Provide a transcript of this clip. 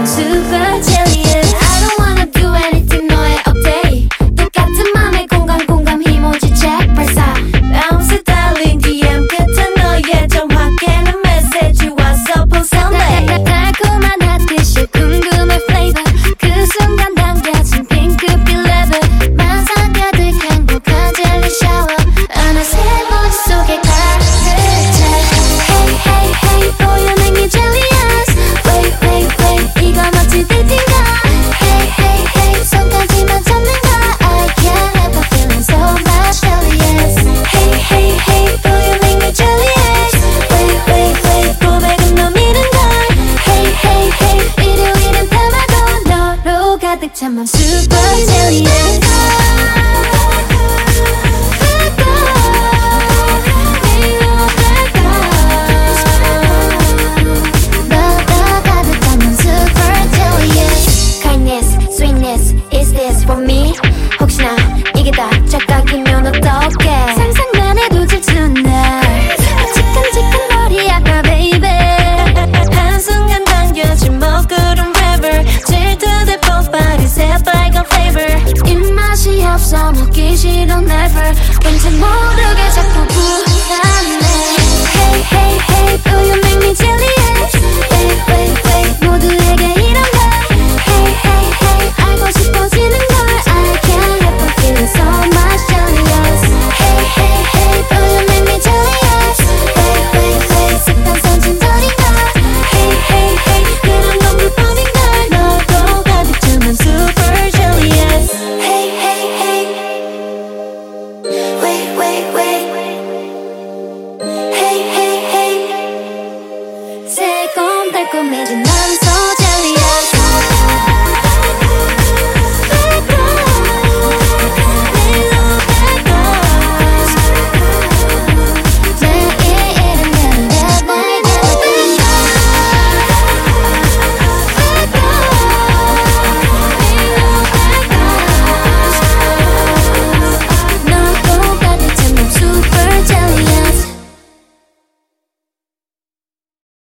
super jealous. I don't wanna do anything 너의 update. 똑같은 맘에 공감 이모지 check 발사. Bounce darling DM 끝에 너의 정확히는 메시지 왔어 보상돼. 달콤한 핫디쉬 궁금해 flavor. 그 순간 당겨진 핑크빛 level. 만상 가득 행복한 젤리 샤워. 어느새 머릿 속에 가득 차. Hey hey hey boy you make me jealous. Wait wait wait 이거 마치 dating가. Hey hey hey 손까지만 잡는 거. I can't help but feeling so much jealous. Hey hey hey boy you make me jealous. Wait wait wait 고백은 너 믿은 걸. Hey hey hey 일요일은 밤마다 너로 가득 찬 맘 super jealous. 혹시나 이게 다 착각이면 어떡해. 상상만 해도 질투나 칙한 머리 아파 baby. 한순간 당겨진 먹구름 river. 질투들 폭발이 새빨간 flavor. 입맛이 없어 먹기 싫어 never. 왠지 모르게 자꾸 불안해. Hey hey hey do you make me jealous. Wait wait wait 모두에게 이런 걸. Hey hey hey 알고 싶어지는 걸. I can't help but feeling so much jealous. Hey hey hey do you make me jealous. Wait wait wait 습관 선진들인가. Hey hey hey 그런 건 불법인걸. 너도 가득 찬 맘 super jealous. Hey hey hey wait wait wait Hey hey hey 새콤달콤해진 맘